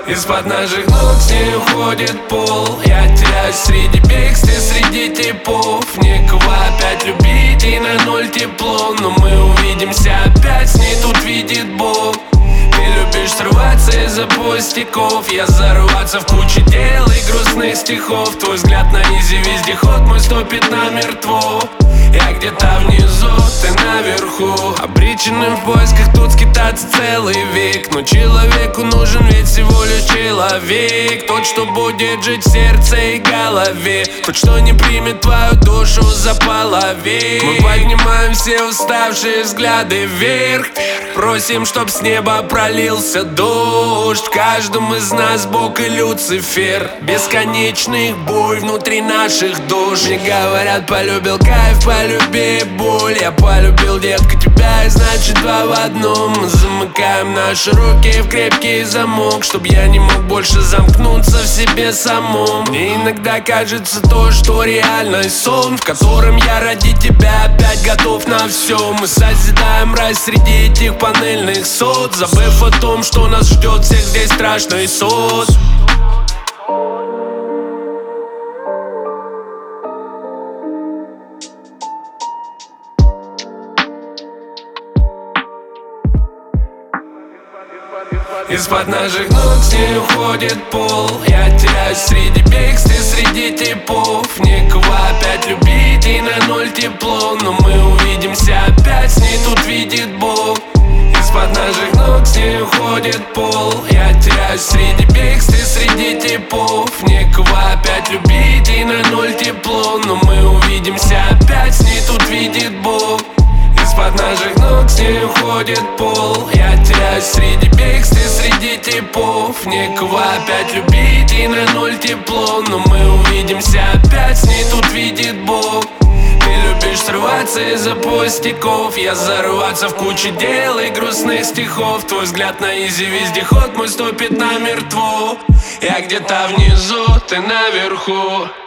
Из-под наших ног с ней уходит пол. Я теряюсь среди бегстве, среди типов. Некого опять любить и на ноль тепло. Но мы увидимся опять, с ней тут видит Бог. Ты любишь срываться из-за пустяков. Я зарываться в куче дел и грустных стихов. Твой взгляд на изи вездеход, мой стопит намертво. Я где-то внизу, ты наверху. Обреченным в поисках тут скитаться целый век. Но человеку нужен ведь всего лишь человек. Тот, что будет жить в сердце и голове. Тот, что не примет твою душу за половек. Мы поднимаем все уставшие взгляды вверх. Просим, чтоб с неба пролился дождь. В каждом из нас Бог и Люцифер. Бесконечных бурь внутри наших душ. Мне говорят, полюбил кайф, полюби боль. Я полюбил, детка, тебя, и значит два в одном. Мы замыкаем наши руки в крепкий замок, чтоб я не мог больше замкнуться в себе самом. Мне иногда кажется то, что реальность сон, в котором я ради тебя опять готов на все. Мы созидаем рай среди этих панельных сот, забыв о том, что нас ждет всех здесь страшный суд. Из-под наших ног с ней уходит пол. Я теряюсь среди бегстве, среди типов. Некого опять любить и на ноль тепло. Но мы увидимся опять, с ней тут видит Бог. Из-под наших ног с ней уходит пол. Я теряюсь среди бегстве, среди типов. Некого опять любить и на ноль тепло. Но мы увидимся опять, с ней тут видит Бог. Из-под наших ног с ней уходит пол. Я теряюсь среди бегстве, среди типов. Некого опять любить и на ноль тепло. Но мы увидимся опять, с ней тут видит Бог. Ты любишь срываться из-за пустяков. Я зарываться в куче дел и грустных стихов. Твой взгляд на изи вездеход, мой стопит намертво. Я где-то внизу, ты наверху.